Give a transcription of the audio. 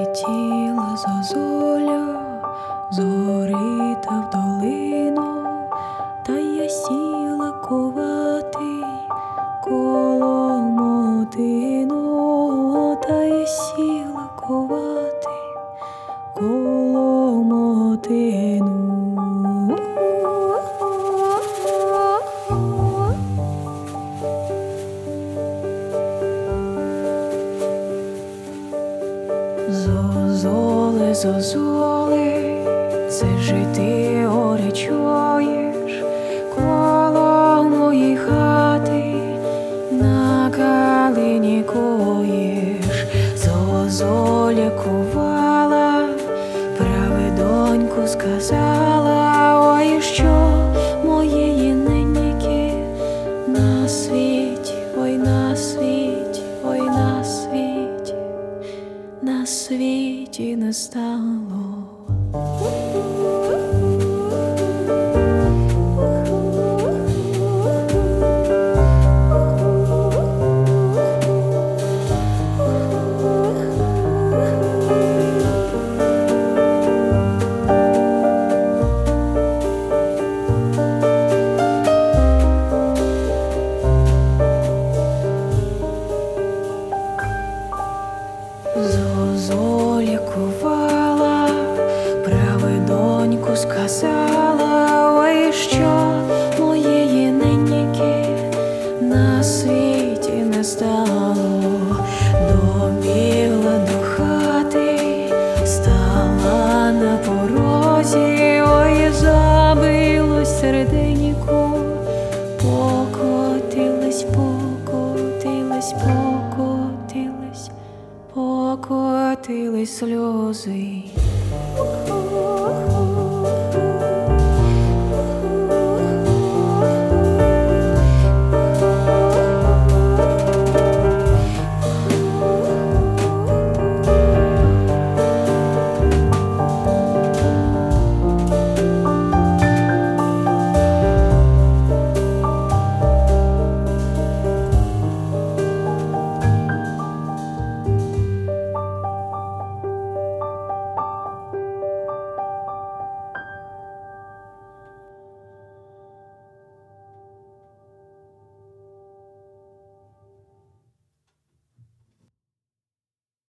Прилетіла зозуля, зорита в долину, та я сіла ковати коло мотину, та я сіла ковати коло мотину. Зозоле, зозоле, це ж ти горе чуєш коло моєї хати, на калині коїш. Зозоля кувала, праведоньку сказала, ой, що моєї неньки на світі, ой, на світі, ой, на світі, на світі не стало. Зозоля кувала, праведоньку сказала, ой, що моєї неньки на світі не стало. Добігла до хати, стала на порозі, ой, забилось серденько, покотились, покотились, покотились, покотились сльози.